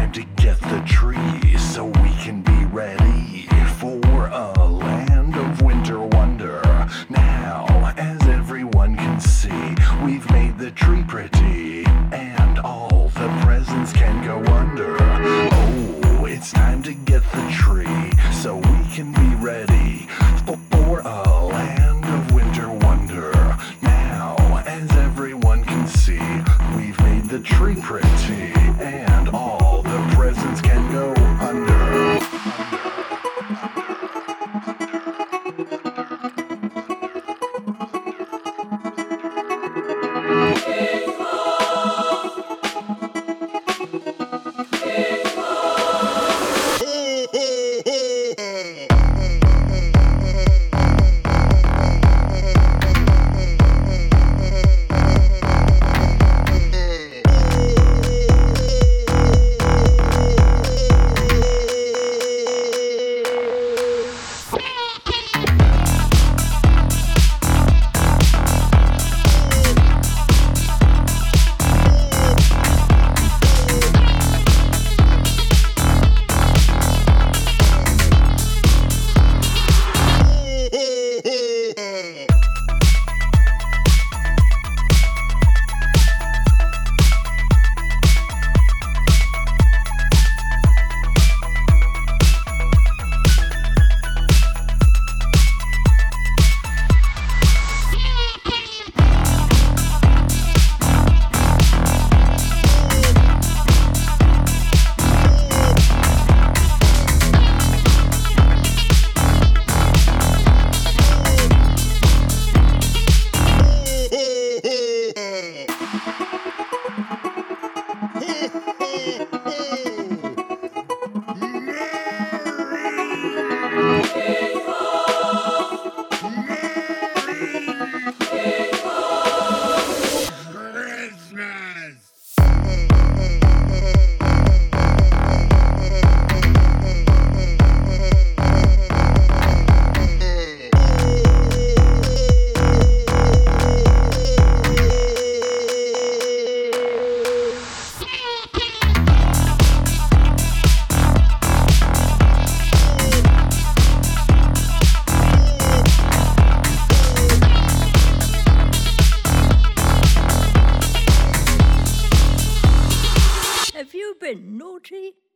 time to get the tree so we can be ready for a land of winter wonder. Now, as everyone can see, we've made the tree pretty, and all the presents can go under. Oh, it's time to get the tree so we can be ready for a land of winter wonder. Now, as everyone can see, we've made the tree pretty, and all the presents can go under. Have you been naughty?